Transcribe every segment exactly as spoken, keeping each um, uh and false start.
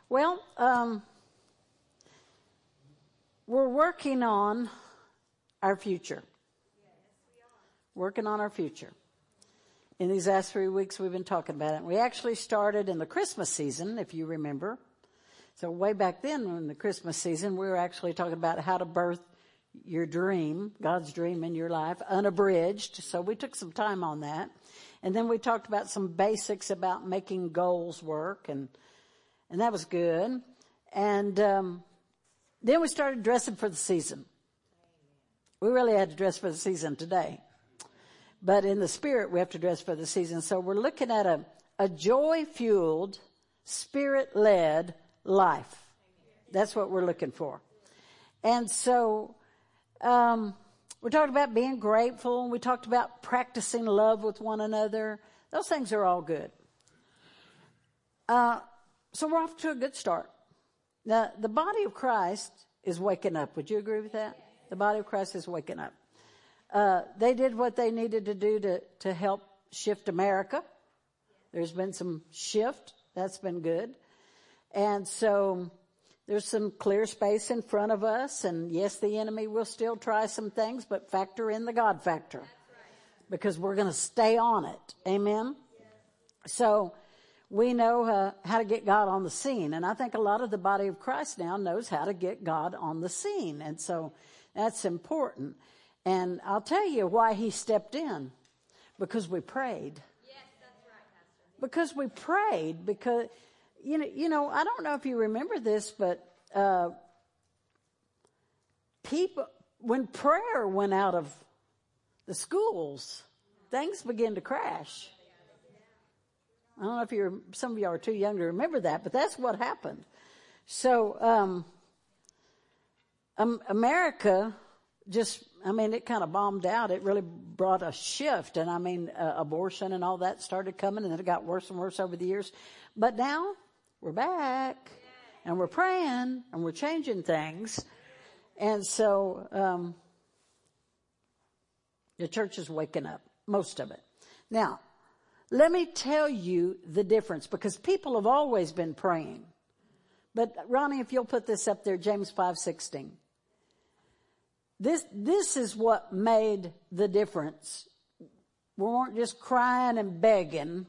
Well, um, we're working on our future. Working on our future. In these last three weeks, we've been talking about it. We actually started in the Christmas season, if you remember. So way back then, in the Christmas season, we were actually talking about how to birth your dream, God's dream in your life, unabridged. So we took some time on that. And then we talked about some basics about making goals work, and and that was good. And um, then we started dressing for the season. We really had to dress for the season today. But in the spirit, we have to dress for the season. So we're looking at a, a joy-fueled, spirit-led life. That's what we're looking for. And so um, we talked about being grateful. We talked about practicing love with one another. Those things are all good. Uh, so we're off to a good start. Now, the body of Christ is waking up. Would you agree with that? The body of Christ is waking up. Uh, they did what they needed to do to, to help shift America. There's been some shift. That's been good. And so there's some clear space in front of us. And yes, the enemy will still try some things, but factor in the God factor. Because we're going to stay on it. Amen? So we know uh, how to get God on the scene. And I think a lot of the body of Christ now knows how to get God on the scene. And so that's important. And I'll tell you why he stepped in. Because we prayed. Yes, that's right, Pastor. Because we prayed. Because, you know, you know, I don't know if you remember this, but uh, people, when prayer went out of the schools, things began to crash. I don't know if you're, some of you are too young to remember that, but that's what happened. So, um, um America just, I mean, it kind of bombed out. It really brought a shift. And I mean, uh, abortion and all that started coming, and then it got worse and worse over the years. But now we're back and we're praying and we're changing things. And so, um, the church is waking up, most of it. Now, let me tell you the difference, because people have always been praying. But Ronnie, if you'll put this up there, James five sixteen. This, this is what made the difference. We weren't just crying and begging.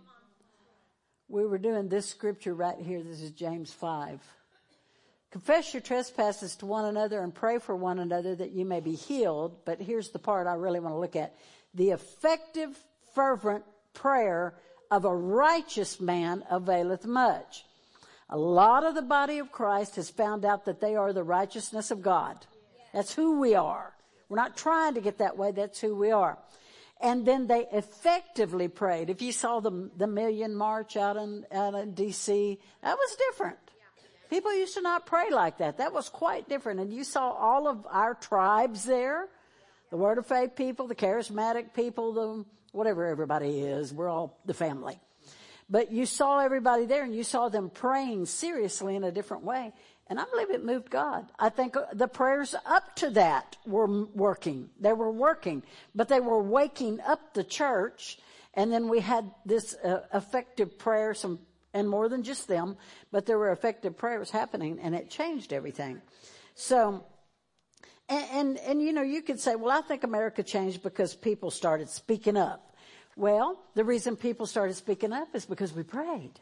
We were doing this scripture right here. This is James five. Confess your trespasses to one another and pray for one another that you may be healed. But here's the part I really want to look at. The effective, fervent prayer of a righteous man availeth much. A lot of the body of Christ has found out that they are the righteousness of God. That's who we are. We're not trying to get that way. That's who we are. And then they effectively prayed. If you saw the the Million March out in, out in D C, that was different. People used to not pray like that. That was quite different. And you saw all of our tribes there. The Word of Faith people, the charismatic people, the whatever everybody is. We're all the family. But you saw everybody there, and you saw them praying seriously in a different way. And I believe it moved God. I think the prayers up to that were working. They were working. But they were waking up the church. And then we had this uh, effective prayer, some, and more than just them, but there were effective prayers happening, and it changed everything. So, and, and, and you know, you could say, well, I think America changed because people started speaking up. Well, the reason people started speaking up is because we prayed.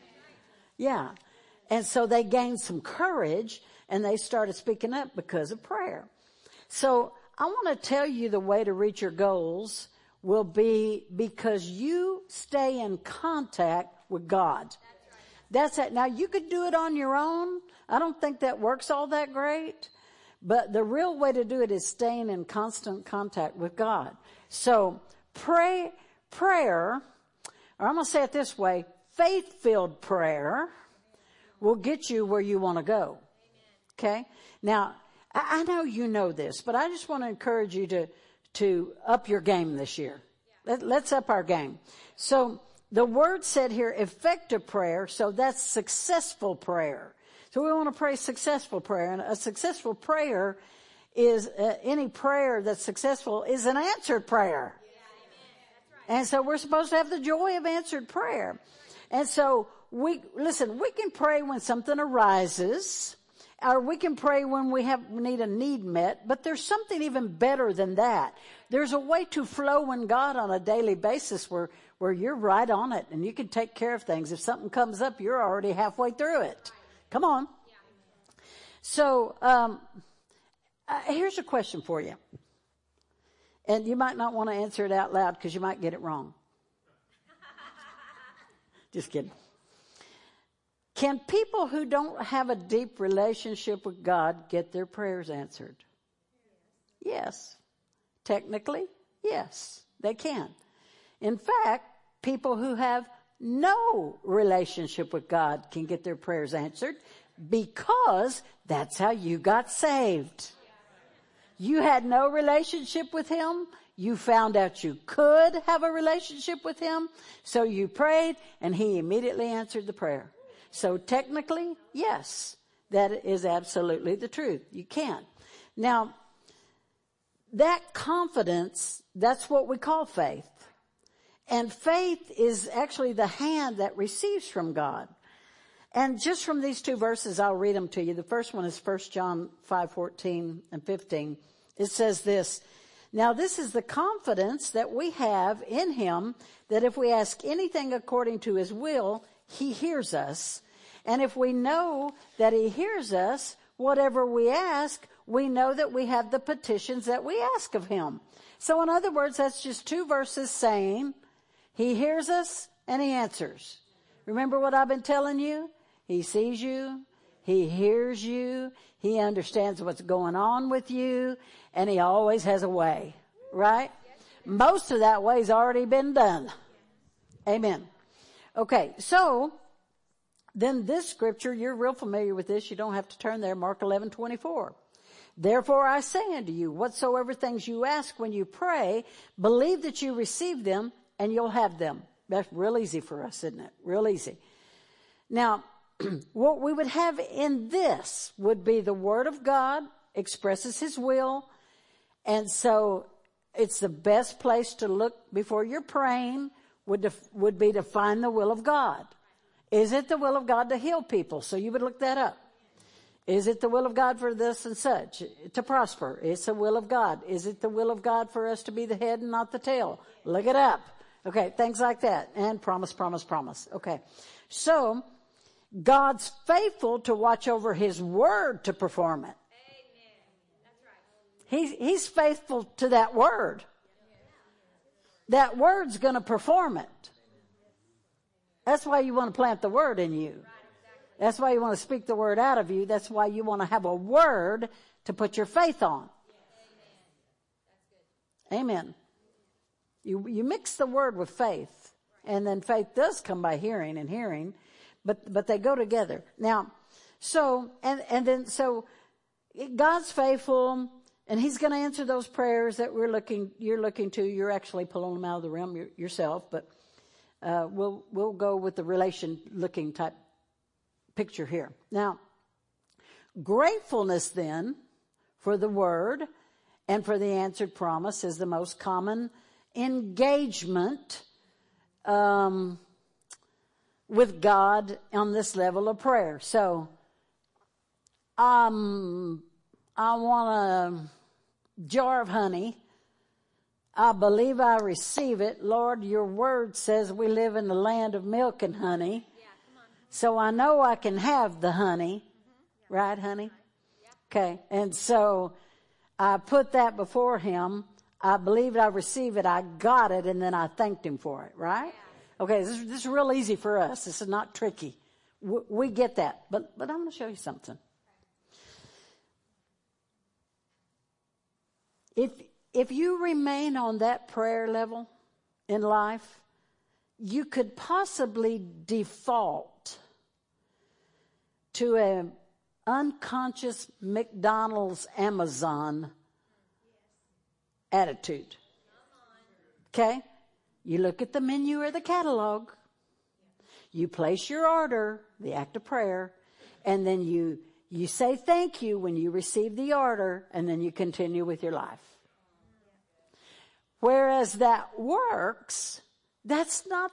Yeah. And so they gained some courage, and they started speaking up because of prayer. So I want to tell you the way to reach your goals will be because you stay in contact with God. That's it. Now, you could do it on your own. I don't think that works all that great. But the real way to do it is staying in constant contact with God. So pray, prayer, or I'm going to say it this way, faith-filled prayer will get you where you want to go. Okay? Now, I know you know this, but I just want to encourage you to, to up your game this year. Let, let's up our game. So the word said here, effective prayer, so that's successful prayer. So we want to pray successful prayer. And a successful prayer is, uh, any prayer that's successful is an answered prayer. Yeah, amen. That's right. And so we're supposed to have the joy of answered prayer. And so we, listen, we can pray when something arises, or we can pray when we have, we need a need met, but there's something even better than that. There's a way to flow in God on a daily basis where, where you're right on it and you can take care of things. If something comes up, you're already halfway through it. Come on. So, um, uh, here's a question for you. And you might not want to answer it out loud because you might get it wrong. Just kidding. Can people who don't have a deep relationship with God get their prayers answered? Yes. Technically, yes, they can. In fact, people who have no relationship with God can get their prayers answered because that's how you got saved. You had no relationship with Him. You found out you could have a relationship with Him. So you prayed and He immediately answered the prayer. So technically, yes, that is absolutely the truth. You can. Now, that confidence, that's what we call faith. And faith is actually the hand that receives from God. And just from these two verses, I'll read them to you. The first one is First John five fourteen and fifteen. It says this, "Now this is the confidence that we have in Him, that if we ask anything according to His will, He hears us. And if we know that He hears us, whatever we ask, we know that we have the petitions that we ask of Him." So in other words, that's just two verses saying He hears us and He answers. Remember what I've been telling you? He sees you. He hears you. He understands what's going on with you. And He always has a way, right? Most of that way's already been done. Amen. Okay, so then this scripture, you're real familiar with this. You don't have to turn there. Mark eleven twenty-four. "Therefore I say unto you, whatsoever things you ask when you pray, believe that you receive them and you'll have them." That's real easy for us, isn't it? Real easy. Now, what we would have in this would be the Word of God expresses His will. And so it's the best place to look before you're praying would, def- would be to find the will of God. Is it the will of God to heal people? So you would look that up. Is it the will of God for this and such? To prosper. It's the will of God. Is it the will of God for us to be the head and not the tail? Look it up. Okay, things like that. And promise, promise, promise. Okay. So, God's faithful to watch over His word to perform it. Amen. That's right. He's, he's faithful to that word. That word's going to perform it. That's why you want to plant the word in you. That's why you want to speak the word out of you. That's why you want to have a word to put your faith on. Amen. You, you mix the word with faith, and then faith does come by hearing and hearing, but, but they go together. Now, so, and, and then, so God's faithful, and He's going to answer those prayers that we're looking, you're looking to. You're actually pulling them out of the realm your, yourself, but, uh, we'll, we'll go with the relation looking type picture here. Now, gratefulness then for the word and for the answered promise is the most common engagement um, with God on this level of prayer. So, um, I want a jar of honey. I believe I receive it. Lord, your word says we live in the land of milk and honey. Yeah, come on. So I know I can have the honey. Mm-hmm. Right, honey? Yeah. Okay. And so I put that before Him. I believed I received it. I got it. And then I thanked Him for it. Right? Yeah. Okay. This, this is real easy for us. This is not tricky. We, we get that. But, but I'm going to show you something. If, if you remain on that prayer level in life, you could possibly default to an unconscious McDonald's Amazon attitude. Okay? You look at the menu or the catalog. You place your order, the act of prayer, and then you, you say thank you when you receive the order, and then you continue with your life. Whereas that works, that's not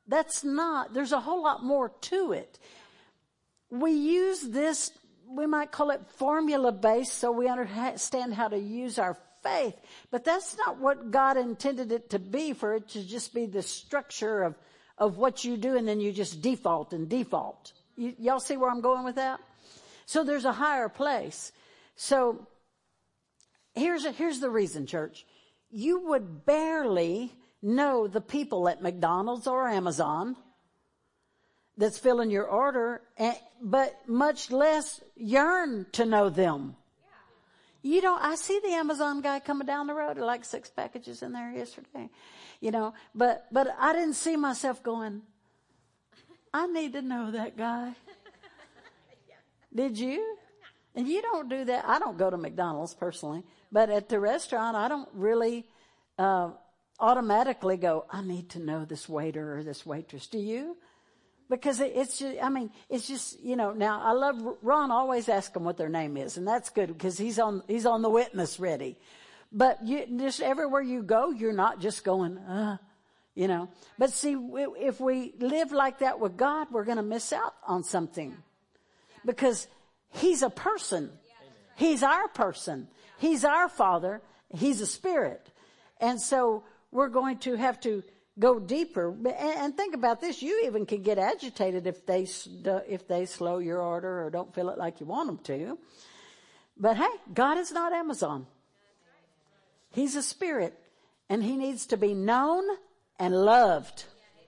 That's not, there's a whole lot more to it. We use this, we might call it formula based, so we understand how to use our faith. But that's not what God intended it to be, for it to just be the structure of, of what you do, and then you just default and default. You, y'all see where I'm going with that? So there's a higher place. So here's a, here's the reason, church. You would barely know the people at McDonald's or Amazon that's filling your order, but much less yearn to know them. You know, I see the Amazon guy coming down the road, like six packages in there yesterday, you know, but, but I didn't see myself going, I need to know that guy. Did you? And you don't do that. I don't go to McDonald's personally, but at the restaurant, I don't really, uh, automatically go, I need to know this waiter or this waitress. Do you? Because it, it's just, I mean, it's just, you know, now I love, Ron always asks them what their name is, and that's good because he's on, he's on the witness ready. But you, just everywhere you go, you're not just going, uh, you know. But see, if we live like that with God, we're going to miss out on something. Because he's a person. He's our person. He's our Father. He's a spirit. And so we're going to have to go deeper. And think about this. You even can get agitated if they, if they slow your order or don't feel it like you want them to. But hey, God is not Amazon. He's a spirit, and he needs to be known and loved.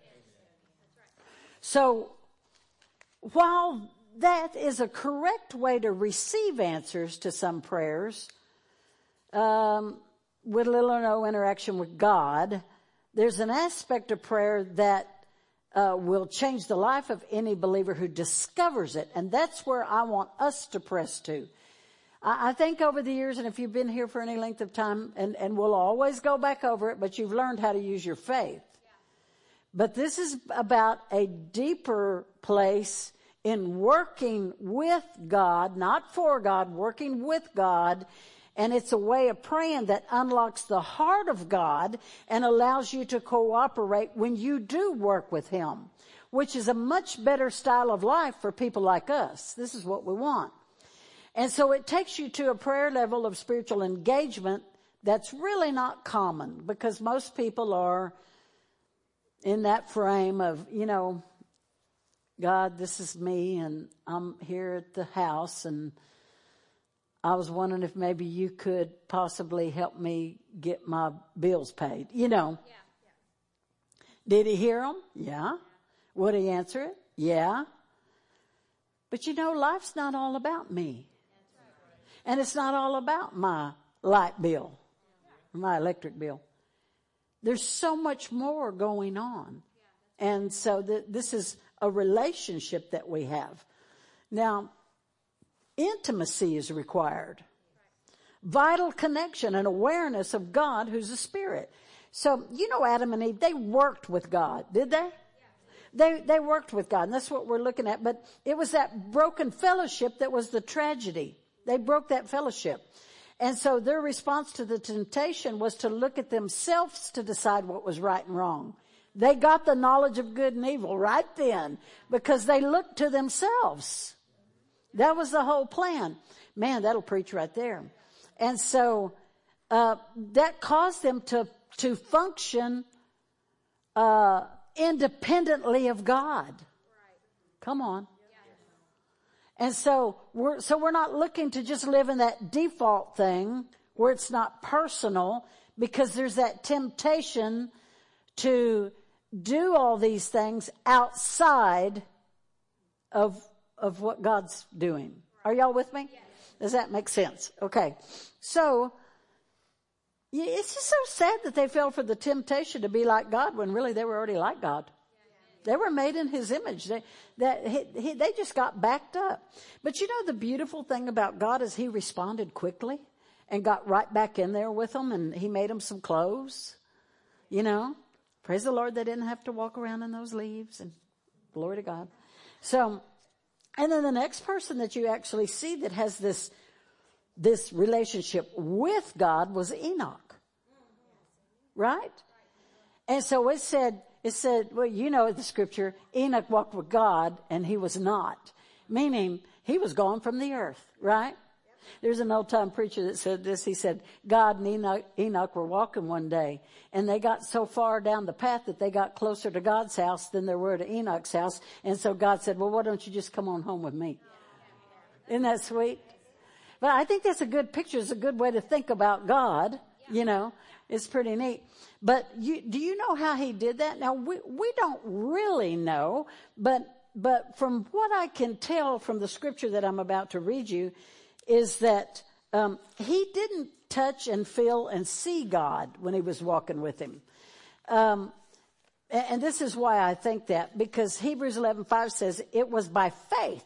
So while that is a correct way to receive answers to some prayers, um, with little or no interaction with God, there's an aspect of prayer that uh, will change the life of any believer who discovers it. And that's where I want us to press to. I, I think over the years, and if you've been here for any length of time, and, and we'll always go back over it, but you've learned how to use your faith. Yeah. But this is about a deeper place in working with God, not for God, working with God. And it's a way of praying that unlocks the heart of God and allows you to cooperate when you do work with him, which is a much better style of life for people like us. This is what we want. And so it takes you to a prayer level of spiritual engagement that's really not common, because most people are in that frame of, you know, God, this is me, and I'm here at the house, and I was wondering if maybe you could possibly help me get my bills paid. You know. Yeah, yeah. Did he hear them? Yeah. yeah. Would he answer it? Yeah. But you know, life's not all about me. That's right. And it's not all about my light bill, yeah. my electric bill. There's so much more going on. Yeah, and so th- this is a relationship that we have. Now, intimacy is required. Vital connection and awareness of God, who's a spirit. So, you know, Adam and Eve, they worked with God, did they? They, they worked with God, and that's what we're looking at. But it was that broken fellowship that was the tragedy. They broke that fellowship. And so their response to the temptation was to look at themselves to decide what was right and wrong. They got the knowledge of good and evil right then because they looked to themselves. That was the whole plan. Man, that'll preach right there. And so uh that caused them to to function uh independently of God. Come on. And so we're so we're not looking to just live in that default thing where it's not personal, because there's that temptation to do all these things outside of of what God's doing. Are y'all with me? Yes. Does that make sense? Okay. So, yeah, it's just so sad that they fell for the temptation to be like God when really they were already like God. They were made in his image. They, that, he, he, they just got backed up. But you know, the beautiful thing about God is he responded quickly and got right back in there with them, and he made them some clothes. You know, praise the Lord, they didn't have to walk around in those leaves, and glory to God. So, and then the next person that you actually see that has this, this relationship with God was Enoch. Right? And so it said, it said, well, you know the scripture, Enoch walked with God and he was not. Meaning he was gone from the earth, right? There's an old time preacher that said this. He said, God and Enoch, Enoch were walking one day and they got so far down the path that they got closer to God's house than they were to Enoch's house. And so God said, well, why don't you just come on home with me? Isn't that sweet? But I think that's a good picture. It's a good way to think about God. You know, it's pretty neat. But you, do you know how he did that? Now, we, we don't really know, but, but from what I can tell from the scripture that I'm about to read you is that, um, he didn't touch and feel and see God when he was walking with him. Um, and, and this is why I think that, because Hebrews eleven five says it was by faith.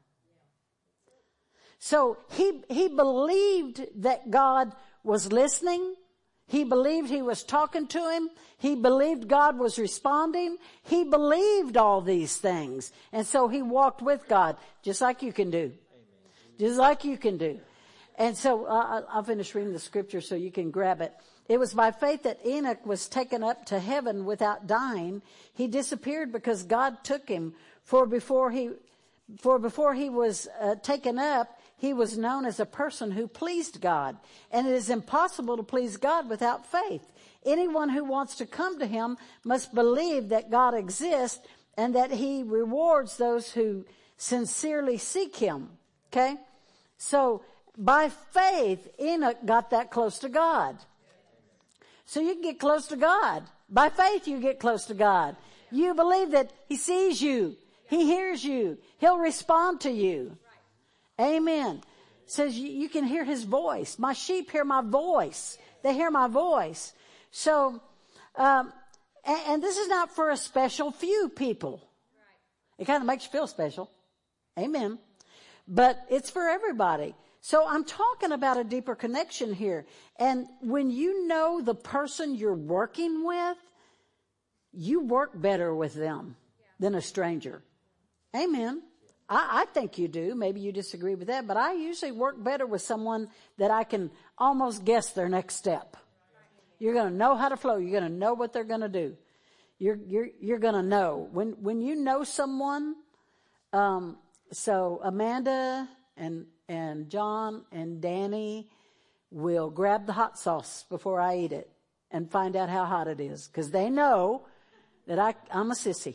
So he, he believed that God was listening. He believed he was talking to him. He believed God was responding. He believed all these things. And so he walked with God, just like you can do. Just like you can do. And so uh, I'll finish reading the scripture so you can grab it. It was by faith that Enoch was taken up to heaven without dying. He disappeared because God took him. For before he, for before he was uh, taken up, he was known as a person who pleased God. And it is impossible to please God without faith. Anyone who wants to come to him must believe that God exists and that he rewards those who sincerely seek him. Okay? So, by faith, Enoch got that close to God. So you can get close to God. By faith, you get close to God. You believe that he sees you. He hears you. He'll respond to you. Amen. It says you, you can hear his voice. My sheep hear my voice. They hear my voice. So, um, and, and this is not for a special few people. It kind of makes you feel special. Amen. But it's for everybody. So I'm talking about a deeper connection here. And when you know the person you're working with, you work better with them than a stranger. Amen. I, I think you do. Maybe you disagree with that, but I usually work better with someone that I can almost guess their next step. You're going to know how to flow. You're going to know what they're going to do. You're, you're, you're going to know when, when you know someone. Um, so Amanda and, and John and Danny will grab the hot sauce before I eat it and find out how hot it is. Cause they know that I, I'm a sissy.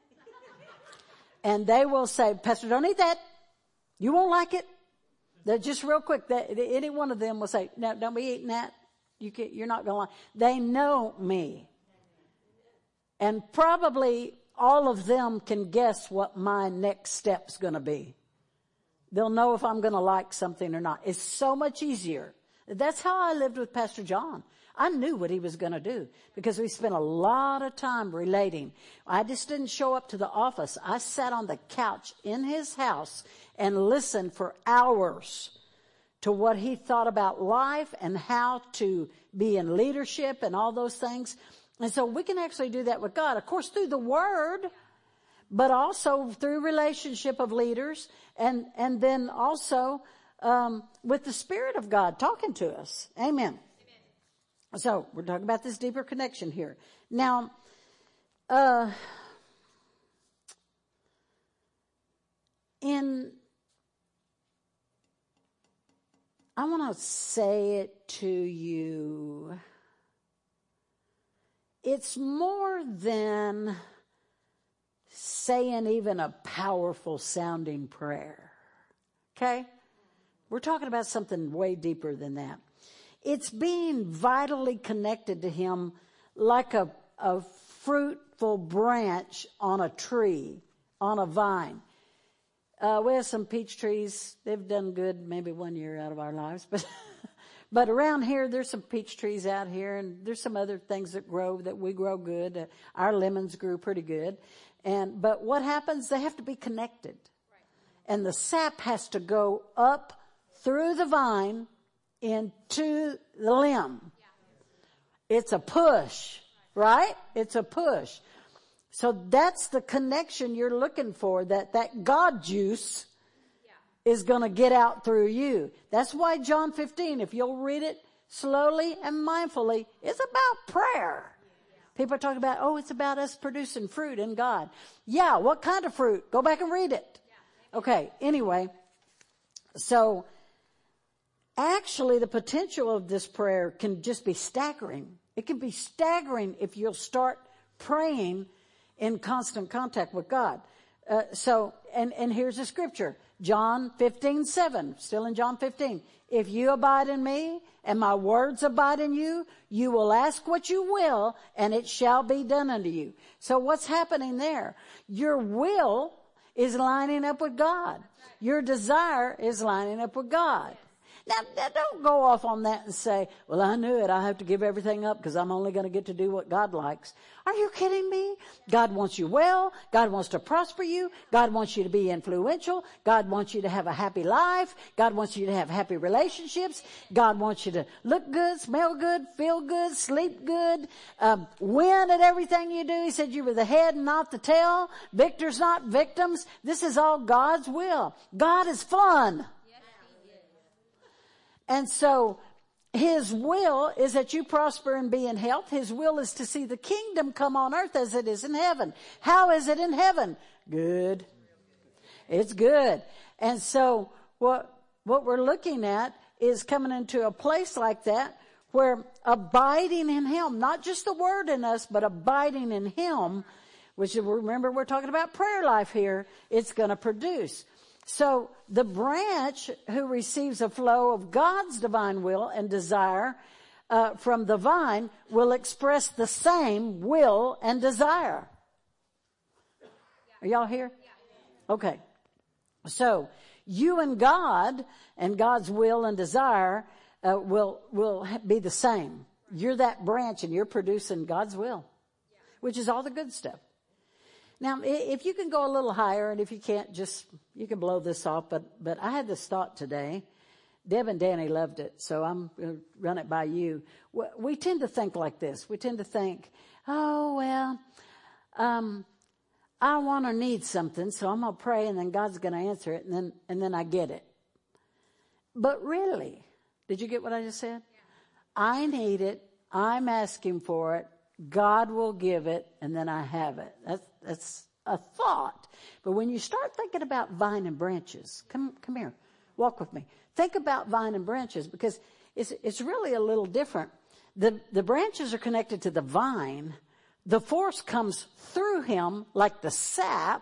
And they will say, Pastor, don't eat that. You won't like it. They're just real quick. They, any one of them will say, no, don't be eating that. You can, you're not going to like. They know me. And probably all of them can guess what my next step's going to be. They'll know if I'm going to like something or not. It's so much easier. That's how I lived with Pastor John. I knew what he was going to do because we spent a lot of time relating. I just didn't show up to the office. I sat on the couch in his house and listened for hours to what he thought about life and how to be in leadership and all those things. And so we can actually do that with God, of course, through the Word, but also through relationship of leaders, and and then also um, with the Spirit of God talking to us. Amen. So we're talking about this deeper connection here. Now, uh, in, I want to say it to you. It's more than saying even a powerful sounding prayer. Okay? We're talking about something way deeper than that. It's being vitally connected to him like a, a fruitful branch on a tree, on a vine. Uh, we have some peach trees. They've done good maybe one year out of our lives. But but around here, there's some peach trees out here, and there's some other things that grow, that we grow good. Uh, our lemons grew pretty good. And but what happens? They have to be connected. And the sap has to go up through the vine into the limb. It's a push, right? It's a push. So that's the connection you're looking for, that that God juice is going to get out through you. That's why John fifteen, if you'll read it slowly and mindfully, is about prayer. People are talking about, oh, it's about us producing fruit in God. Yeah, what kind of fruit? Go back and read it. Okay, anyway, so actually the potential of this prayer can just be staggering. It can be staggering if you'll start praying in constant contact with God. Uh, so, and, and here's the scripture. John fifteen seven, still in John fifteen. If you abide in me and my words abide in you, you will ask what you will and it shall be done unto you. So what's happening there? Your will is lining up with God. Your desire is lining up with God. Now, now don't go off on that and say, well, I knew it. I have to give everything up because I'm only going to get to do what God likes. Are you kidding me? God wants you well. God wants to prosper you. God wants you to be influential. God wants you to have a happy life. God wants you to have happy relationships. God wants you to look good, smell good, feel good, sleep good, um, win at everything you do. He said you were the head and not the tail. Victors, not victims. This is all God's will. God is fun. And so his will is that you prosper and be in health. His will is to see the kingdom come on earth as it is in heaven. How is it in heaven? Good. It's good. And so what, what we're looking at is coming into a place like that where abiding in him, not just the word in us, but abiding in him, which remember we're talking about prayer life here, it's going to produce. So the branch who receives a flow of God's divine will and desire uh, from the vine will express the same will and desire. Are y'all here? Okay. So you and God and God's will and desire uh, will will be the same. You're that branch and you're producing God's will, which is all the good stuff. Now, if you can go a little higher, and if you can't, just, you can blow this off, but, but I had this thought today. Deb and Danny loved it, so I'm going to run it by you. We tend to think like this. We tend to think, oh, well, um, I want or need something, so I'm going to pray, and then God's going to answer it, and then, and then I get it. But really, did you get what I just said? Yeah. I need it. I'm asking for it. God will give it, and then I have it. That's, that's a thought. But when you start thinking about vine and branches, come, come here, walk with me. Think about vine and branches because it's, it's really a little different. The, the branches are connected to the vine. The force comes through him like the sap,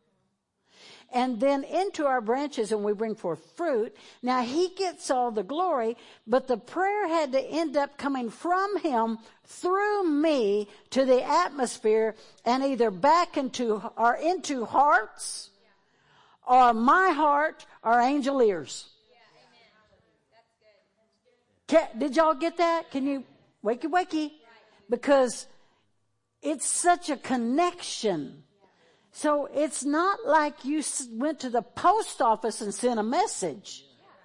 and then into our branches, and we bring forth fruit. Now he gets all the glory, but the prayer had to end up coming from him through me to the atmosphere and either back into or into hearts or my heart or angel ears. Can, did y'all get that? Can you wakey wakey? Because it's such a connection. So it's not like you went to the post office and sent a message.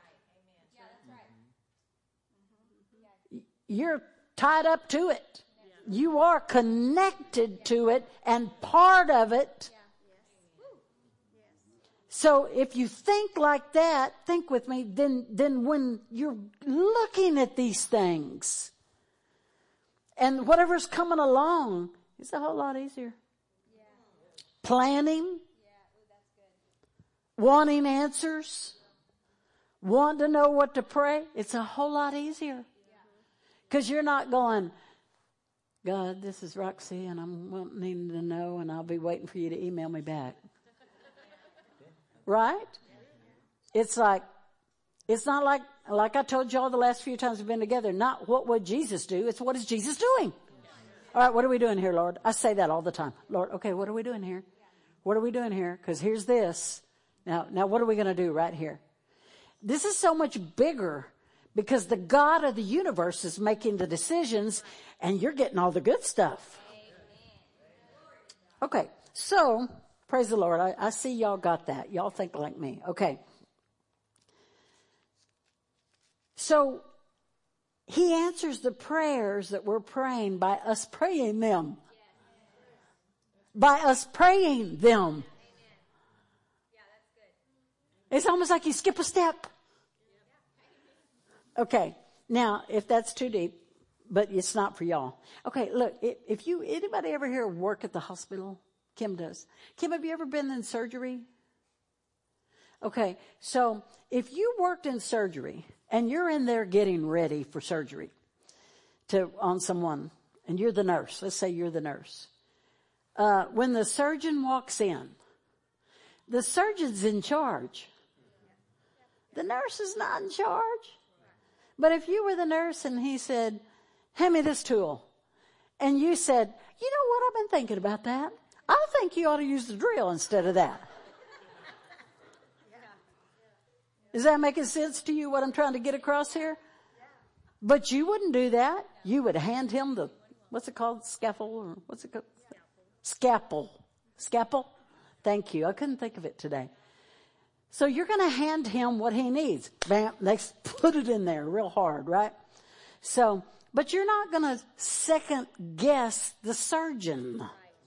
You're tied up to it. You are connected to it and part of it. So if you think like that, think with me, then, then when you're looking at these things and whatever's coming along, it's a whole lot easier. Planning, wanting answers, wanting to know what to pray, it's a whole lot easier. Because you're not going, God, this is Roxy, and I'm wanting to know, and I'll be waiting for you to email me back. Right? It's like, it's not like, like I told y'all the last few times we've been together, not what would Jesus do, it's what is Jesus doing? All right, what are we doing here, Lord? I say that all the time. Lord, okay, what are we doing here? What are we doing here? Because here's this. Now, now what are we going to do right here? This is so much bigger because the God of the universe is making the decisions and you're getting all the good stuff. Okay, so praise the Lord. I, I see y'all got that. Y'all think like me. Okay. So he answers the prayers that we're praying by us praying them. By us praying them. It's almost like you skip a step. Okay. Now, if that's too deep, but it's not for y'all. Okay, look, if you, anybody ever here work at the hospital? Kim does. Kim, have you ever been in surgery? Okay, so if you worked in surgery and you're in there getting ready for surgery to on someone, and you're the nurse, let's say you're the nurse. Uh, when the surgeon walks in, the surgeon's in charge. The nurse is not in charge. But if you were the nurse and he said, hand me this tool, and you said, you know what, I've been thinking about that. I think you ought to use the drill instead of that. Is that making sense to you, what I'm trying to get across here? But you wouldn't do that. You would hand him the, what's it called, scaffold, or what's it called? Scalpel. Scalpel? Thank you. I couldn't think of it today. So you're going to hand him what he needs. Bam, let's put it in there real hard, right? So, but you're not going to second guess the surgeon.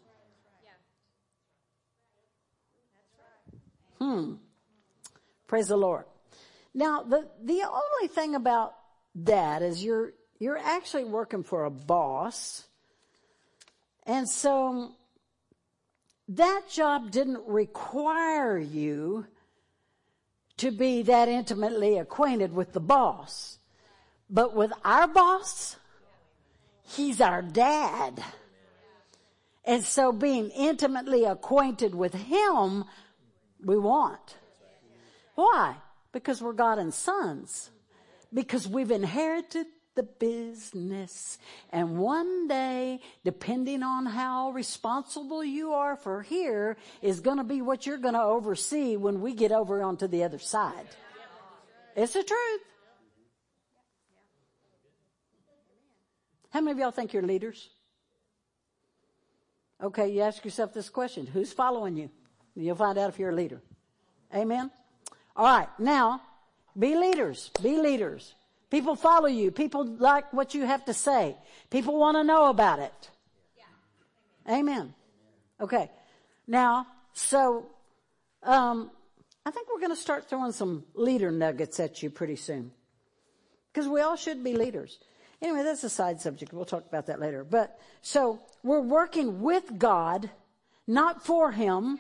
Hmm. Praise the Lord. Now, the, the only thing about that is you're, you're actually working for a boss. And so that job didn't require you to be that intimately acquainted with the boss. But with our boss, he's our dad. And so being intimately acquainted with him, we want. Why? Because we're God and sons. Because we've inherited the business. And one day, depending on how responsible you are for here, is going to be what you're going to oversee when we get over onto the other side. It's the truth. How many of y'all think you're leaders? Okay, you ask yourself this question. Who's following you? You'll find out if you're a leader. Amen? All right, now, be leaders. Be leaders. People follow you. People like what you have to say. People want to know about it. Yeah. Amen. Okay. Now, so, um, I think we're going to start throwing some leader nuggets at you pretty soon. Because we all should be leaders. Anyway, that's a side subject. We'll talk about that later. But, so, we're working with God, not for Him.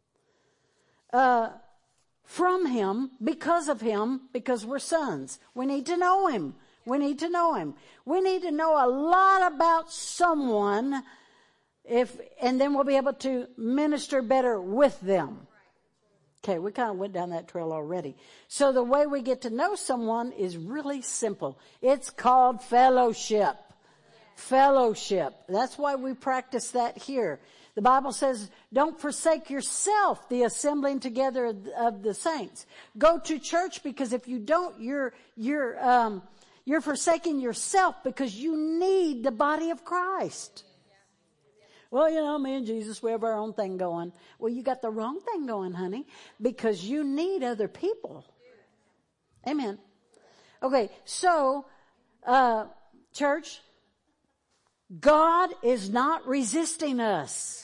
Uh, From Him, because of Him, because we're sons. We need to know Him. We need to know Him. We need to know a lot about someone, if, and then we'll be able to minister better with them. Okay, we kind of went down that trail already. So the way we get to know someone is really simple. It's called fellowship. Fellowship. That's why we practice that here. The Bible says, don't forsake yourself, the assembling together of the saints. Go to church, because if you don't, you're, you're, um, you're forsaking yourself, because you need the body of Christ. Well, you know, me and Jesus, we have our own thing going. Well, you got the wrong thing going, honey, because you need other people. Amen. Okay, so, uh, church, God is not resisting us.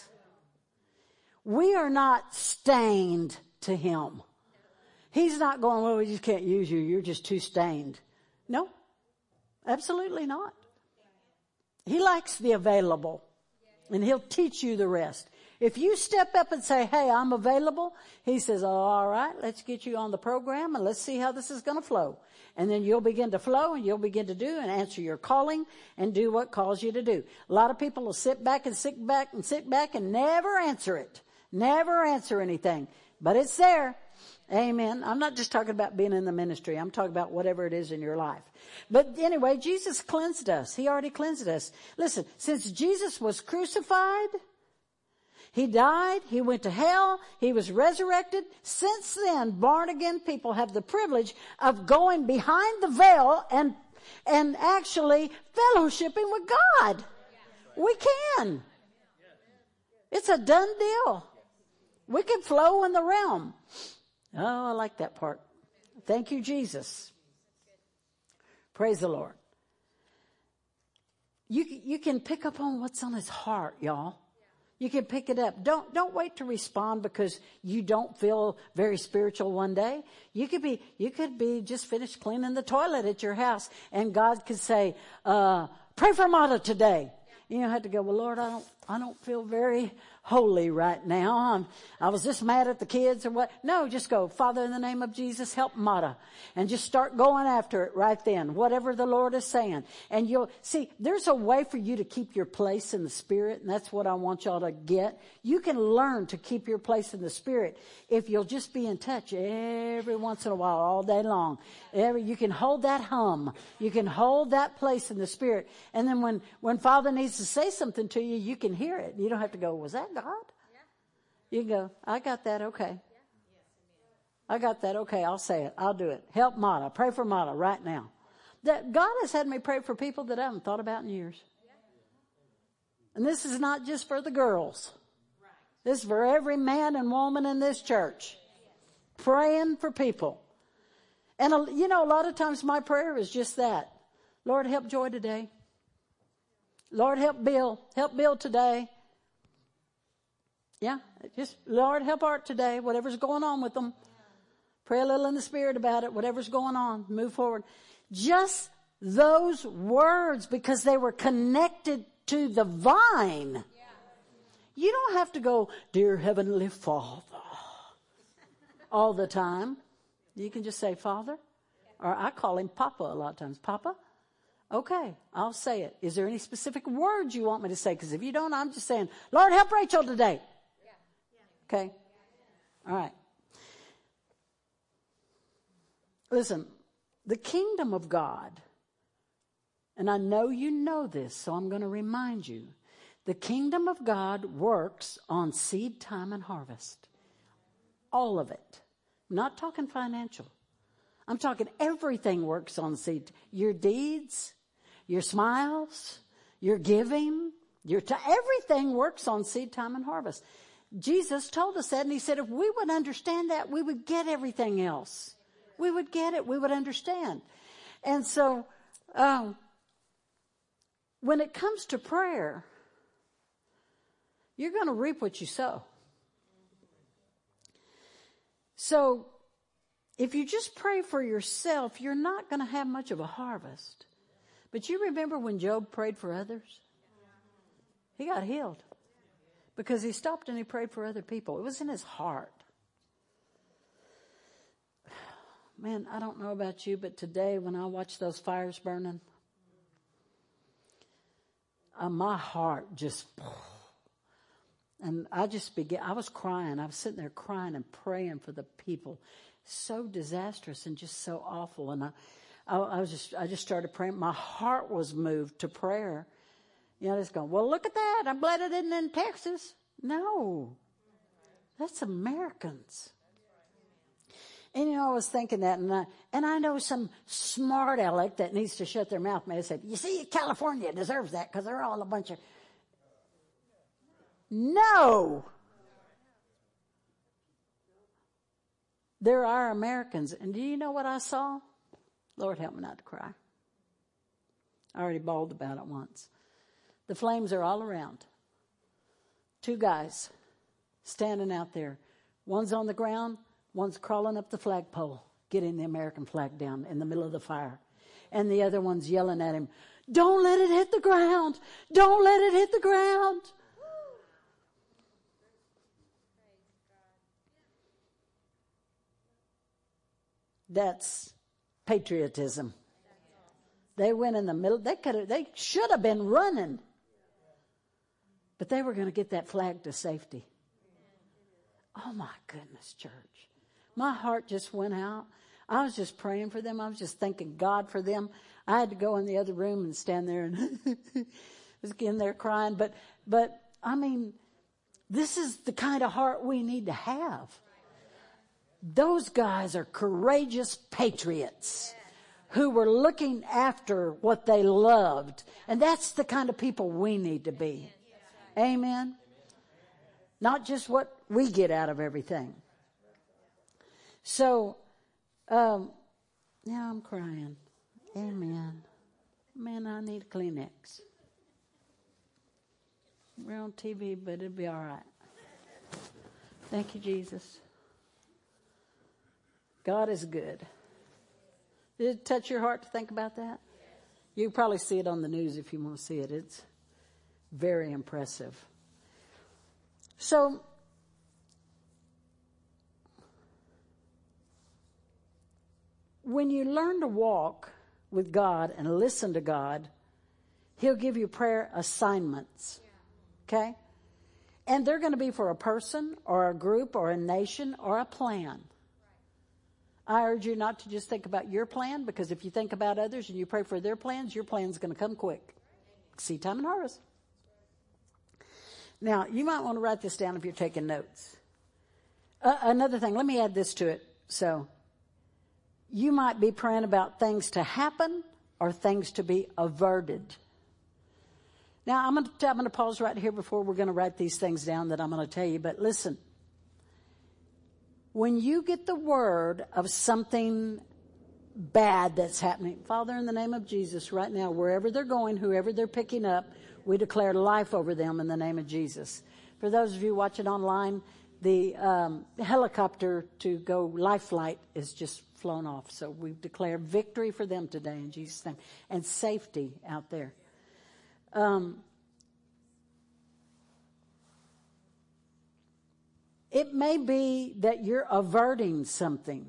We are not stained to Him. He's not going, well, we just can't use you. You're just too stained. No, absolutely not. He likes the available, and He'll teach you the rest. If you step up and say, hey, I'm available, He says, oh, all right, let's get you on the program and let's see how this is going to flow. And then you'll begin to flow, and you'll begin to do and answer your calling and do what calls you to do. A lot of people will sit back and sit back and sit back and never answer it. Never answer anything. But it's there. Amen. I'm not just talking about being in the ministry. I'm talking about whatever it is in your life. But anyway, Jesus cleansed us. He already cleansed us. Listen, since Jesus was crucified, He died, He went to hell, He was resurrected. Since then, born again people have the privilege of going behind the veil and, and actually fellowshipping with God. We can. It's a done deal. We can flow in the realm. Oh, I like that part. Thank you, Jesus. Praise the Lord. You, you can pick up on what's on His heart, y'all. You can pick it up. Don't, don't wait to respond because you don't feel very spiritual one day. You could be, you could be just finished cleaning the toilet at your house, and God could say, uh, pray for Mata today. You don't have to go, well, Lord, I don't, I don't feel very holy right now. I'm, I was just mad at the kids or what. No, just go, Father, in the name of Jesus, help Mata. And just start going after it right then, whatever the Lord is saying. And you'll see, there's a way for you to keep your place in the Spirit, and that's what I want y'all to get. You can learn to keep your place in the Spirit if you'll just be in touch every once in a while, all day long. Every, you can hold that hum. You can hold that place in the Spirit. And then when, when Father needs to say something to you, you can hear it. You don't have to go, was that God? You can go, I got that, okay. I got that, okay, I'll say it. I'll do it. Help Mata. Pray for Mata right now. That God has had me pray for people that I haven't thought about in years. And this is not just for the girls. This is for every man and woman in this church. Praying for people. And, you know, a lot of times my prayer is just that. Lord, help Joy today. Lord, help Bill. Help Bill today. Yeah, just, Lord, help Art today. Whatever's going on with them. Pray a little in the Spirit about it. Whatever's going on. Move forward. Just those words, because they were connected to the vine. You don't have to go, dear Heavenly Father, all the time. You can just say, Father. Or I call him Papa a lot of times. Papa? Okay, I'll say it. Is there any specific words you want me to say? Because if you don't, I'm just saying, Lord, help Rachel today. Okay? All right. Listen, the kingdom of God, and I know you know this, so I'm going to remind you. The kingdom of God works on seed time and harvest. All of it. I'm not talking financial. I'm talking everything works on seed. Your deeds, your smiles, your giving, your t- everything works on seed time and harvest. Jesus told us that, and he said if we would understand that, we would get everything else. We would get it. We would understand. And so, um, when it comes to prayer, you're going to reap what you sow. So, if you just pray for yourself, you're not going to have much of a harvest. But you remember when Job prayed for others? He got healed. Because he stopped and he prayed for other people. It was in his heart. Man, I don't know about you, but today when I watch those fires burning, uh, my heart just... And I just began, I was crying. I was sitting there crying and praying for the people. So disastrous and just so awful. And I, I, I was just, I just started praying. My heart was moved to prayer. You know, just going, well, look at that. I'm glad it isn't in Texas. No, that's Americans. And you know, I was thinking that, and I, and I know some smart aleck that needs to shut their mouth may have said, you see, California deserves that because they're all a bunch of... No. There are Americans. And do you know what I saw? Lord, help me not to cry. I already bawled about it once. The flames are all around. Two guys standing out there. One's on the ground. One's crawling up the flagpole, getting the American flag down in the middle of the fire. And the other one's yelling at him, don't let it hit the ground. Don't let it hit the ground. That's patriotism. They went in the middle. They could have, they should have been running. But they were going to get that flag to safety. Oh my goodness, church. My heart just went out. I was just praying for them. I was just thanking God for them. I had to go in the other room and stand there and was in there crying. But, but I mean, this is the kind of heart we need to have. Those guys are courageous patriots who were looking after what they loved. And that's the kind of people we need to be. Amen. Not just what we get out of everything. So, um, now I'm crying. Amen. Man, I need a Kleenex. We're on T V, but it'll be all right. Thank you, Jesus. God is good. Did it touch your heart to think about that? You can probably see it on the news if you want to see it. It's very impressive. So, when you learn to walk with God and listen to God, He'll give you prayer assignments. Okay? And they're going to be for a person or a group or a nation or a plan. I urge you not to just think about your plan, because if you think about others and you pray for their plans, your plan's going to come quick. Seed time and harvest. Now, you might want to write this down if you're taking notes. Uh, another thing, let me add this to it. So, you might be praying about things to happen or things to be averted. Now, I'm going to, I'm going to pause right here before we're going to write these things down that I'm going to tell you. But listen, when you get the word of something bad that's happening, Father, in the name of Jesus, right now, wherever they're going, whoever they're picking up, we declare life over them in the name of Jesus. For those of you watching online, the um, helicopter to go life flight is just flown off. So we declare victory for them today in Jesus' name, and safety out there. Um, it may be that you're averting something.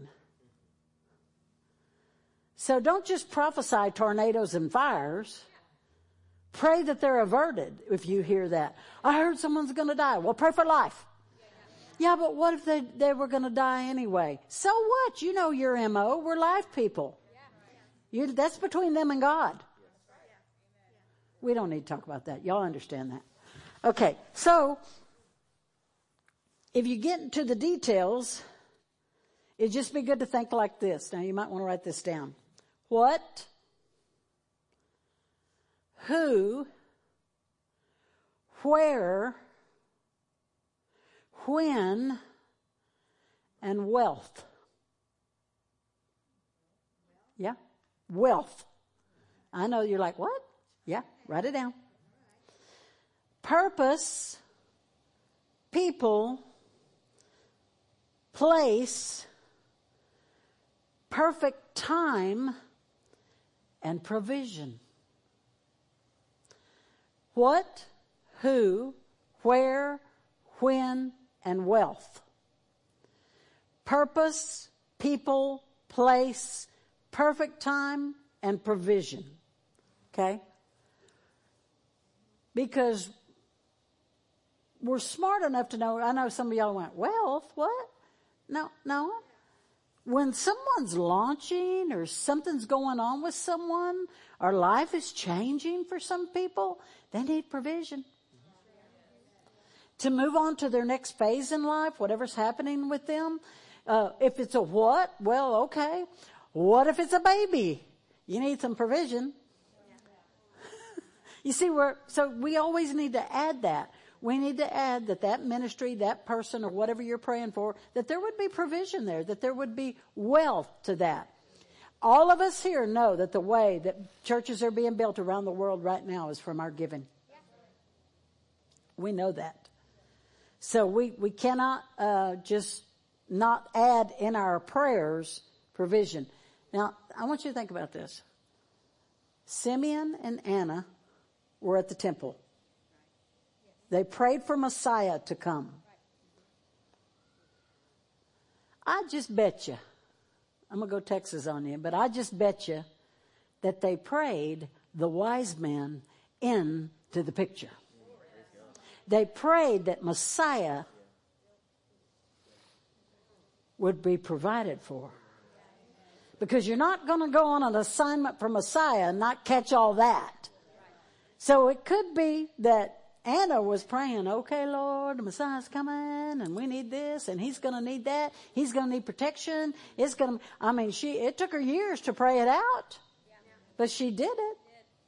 So don't just prophesy tornadoes and fires. Pray that they're averted if you hear that. I heard someone's going to die. Well, pray for life. Yeah, but what if they, they were going to die anyway? So what? You know your M O. We're live people. You, that's between them and God. We don't need to talk about that. Y'all understand that. Okay, so if you get into the details, it'd just be good to think like this. Now, you might want to write this down. What, who, where, when, and wealth. Yeah? Wealth. I know you're like, what? Yeah, write it down. Purpose, people, place, perfect time, and provision. What, who, where, when, and wealth. Purpose, people, place, perfect time, and provision. Okay? Because we're smart enough to know, I know some of y'all went, wealth, what? No, no. When someone's launching or something's going on with someone, or life is changing for some people, they need provision. To move on to their next phase in life, whatever's happening with them. Uh, if it's a what? Well, okay. What if it's a baby? You need some provision. You see, we're, so we always need to add that. We need to add that that ministry, that person, or whatever you're praying for, that there would be provision there, that there would be wealth to that. All of us here know that the way that churches are being built around the world right now is from our giving. We know that. So we, we cannot uh, just not add in our prayers provision. Now, I want you to think about this. Simeon and Anna were at the temple. They prayed for Messiah to come. I just bet you, I'm going to go Texas on you, but I just bet you that they prayed the wise men into the picture. They prayed that Messiah would be provided for. Because you're not going to go on an assignment for Messiah and not catch all that. So it could be that Anna was praying, okay, Lord, the Messiah's coming and we need this and he's going to need that. He's going to need protection. It's going to, I mean, she, it took her years to pray it out, but she did it.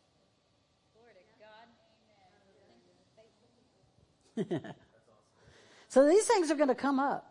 So these things are going to come up.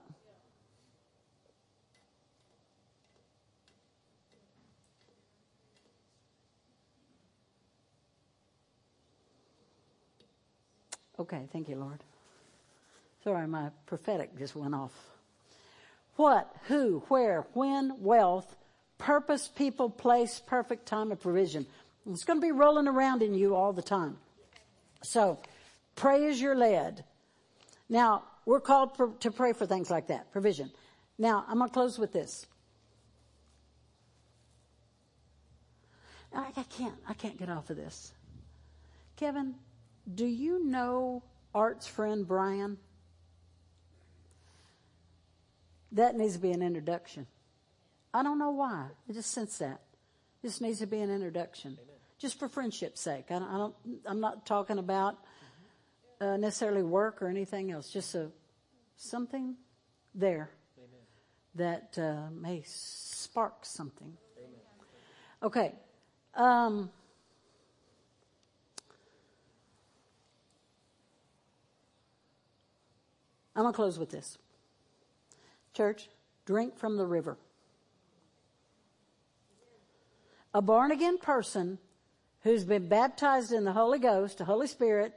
Okay, thank you, Lord. Sorry, my prophetic just went off. What, who, where, when, wealth, purpose, people, place, perfect time of provision. It's going to be rolling around in you all the time. So, pray as you're led. Now, we're called for, to pray for things like that, provision. Now, I'm going to close with this. I, I can't, I can't get off of this. Kevin, do you know Art's friend Brian? That needs to be an introduction. I don't know why. I just sense that. This needs to be an introduction. Amen. Just for friendship's sake. I don't, I don't, I'm not talking about uh, necessarily work or anything else. Just a, something there. Amen. That uh, may spark something. Amen. Okay. Um, I'm going to close with this. Church, drink from the river. A born-again person who's been baptized in the Holy Ghost, the Holy Spirit,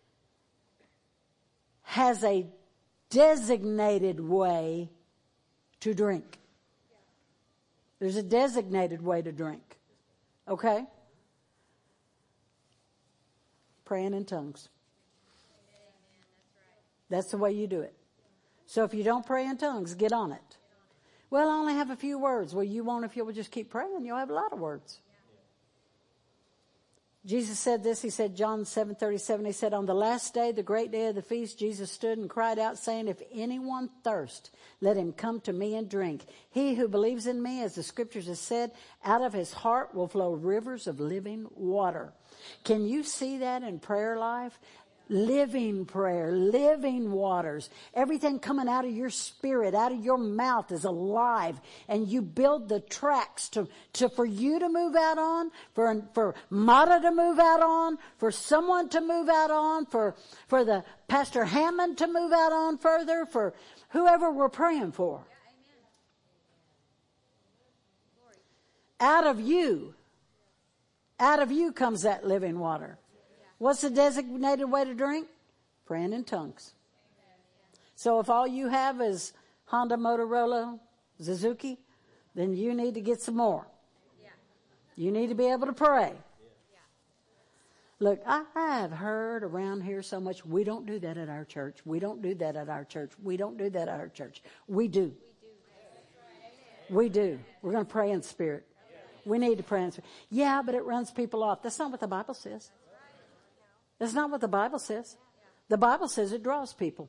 has a designated way to drink. There's a designated way to drink. Okay? Praying in tongues. That's the way you do it. So if you don't pray in tongues, get on it. Well, I only have a few words. Well, you won't if you'll just keep praying. You'll have a lot of words. Jesus said this. He said, John seven thirty-seven, he said, on the last day, the great day of the feast, Jesus stood and cried out, saying, if anyone thirst, let him come to me and drink. He who believes in me, as the scriptures have said, out of his heart will flow rivers of living water. Can you see that in prayer life? Living prayer, living waters. Everything coming out of your spirit, out of your mouth is alive. And you build the tracks to, to for you to move out on, for, for Mata to move out on, for someone to move out on, for, for the Pastor Hammond to move out on further, for whoever we're praying for. Out of you, out of you comes that living water. What's the designated way to drink? Praying in tongues. So if all you have is Honda, Motorola, Suzuki, then you need to get some more. You need to be able to pray. Look, I, I have heard around here so much, we don't do that at our church. We don't do that at our church. We don't do that at our church. We do. We do. We're going to pray in spirit. We need to pray in spirit. Yeah, but it runs people off. That's not what the Bible says. That's not what the Bible says. The Bible says it draws people.